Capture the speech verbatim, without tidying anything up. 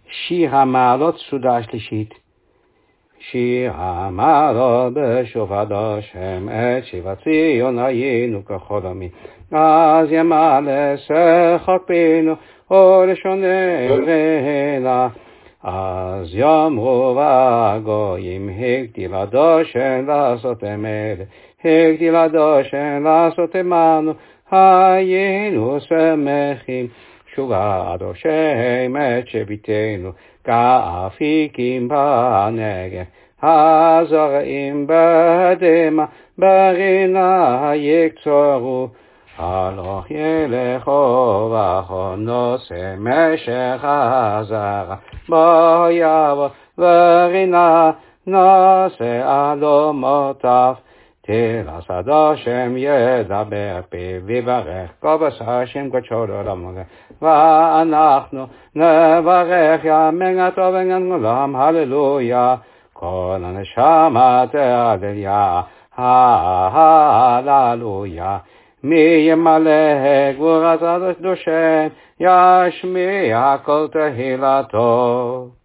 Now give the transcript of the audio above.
שיר המעלות סעודה השלישית. שיר המעלות בשופר השם את שיבת ציון היינו ככל עמים. אז ימלא שחק פינו ולשוננו. אז יאמרו הגויים הגדיל הדושן לעשות מלך, הגדיל הדושן לעשות עמנו, היינו שמחים. שוגה הדושם את שביתנו, כאפיקים בנגב, הזרעים בדמה, ברינה יקצרו. הלוך ילכו וכו נושא משך הזרע, בו יבוא ורינה נושא אלומותיו. תלס הדושם ידבר פיו ויברך, כבש השם קדשו לעולם הזה. ואנחנו נברך ימים הטוב ונעלם, הללויה. כל הנשמה תהללויה, הללויה. מי ימלא גבורת הדושן, ישמיע כל תהילתו.